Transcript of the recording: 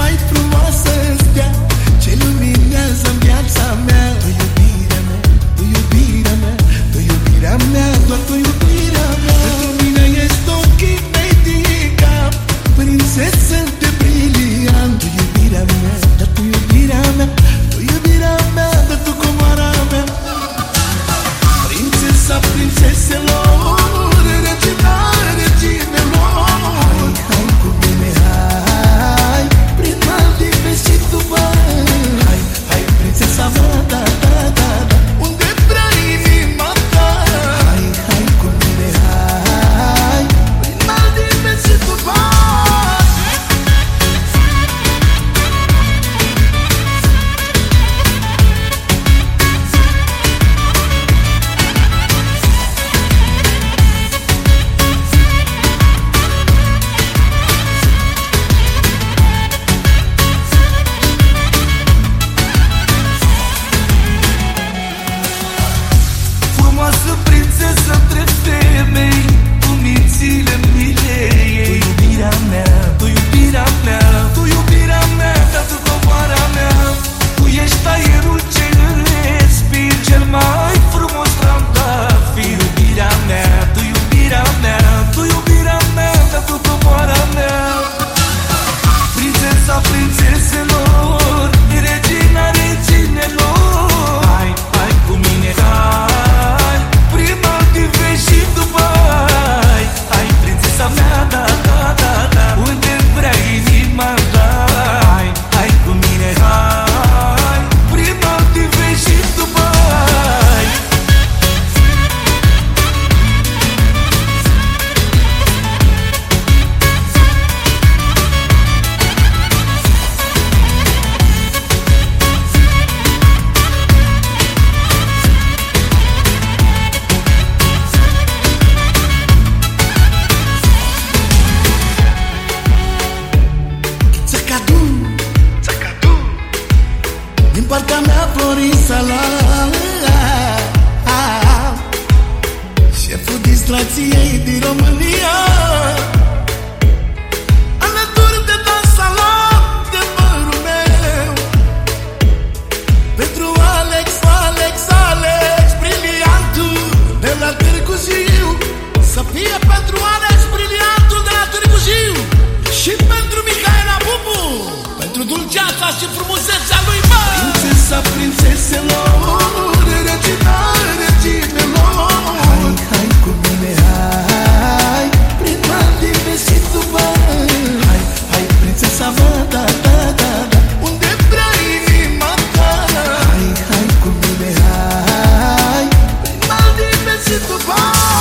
mai frumoasă stea ce luminează viața mea. Tu iubirea mea, tu iubirea mea, tu iubirea mea, doar tu iubirea mea. Pentru mine ești o chinetică, prințesă de briliant. Tu iubirea mea, dar tu iubirea mea, tu iubirea mea, dar tu comoara mea. Prințesa prințeselor, regina reginelor. Hai cu mine, hai, prin Maldive și Dubai. Hai, prințesa mea, da, da, da, da, unde vrea inima ta. Hai cu mine, hai, prin Maldive și Dubai. Frumoasă prințesă între femei, cu mințile milei. Tu iubirea mea, tu iubirea mea, tu iubirea mea, dar tu comoara mea. Tu ești aerul ce respir, cel mai frumos trandafir. Iubirea mea, tu iubirea mea, tu iubirea mea, dar tu comoara mea. Prințesa prințeselor, regina reginelor. Hai cu mine, hai, prin Maldive și Dubai. Hai, prințesa mea, da, da, da, da, unde vrea inima ta. Hai cu mine, hai, prin Maldive și Dubai. Țacadu, din partea mea Florisa la șeful distracției din România. Alături de dansalon de părul meu, pentru Alex, briliantul de la Târgu Jiu. Să fie pentru Alex, briliantul de la Târgu Jiu. Și pentru Mihaela Bubu, pentru dulceața și frumusețea lui, bă! Prințesa prințeselor, regina reginelor. Hai cu mine, hai, prin Maldive și Dubai. Hai, prințesa mea, da, da, da, da, unde vrea inima ta. Hai cu mine, hai, prin Maldive și Dubai.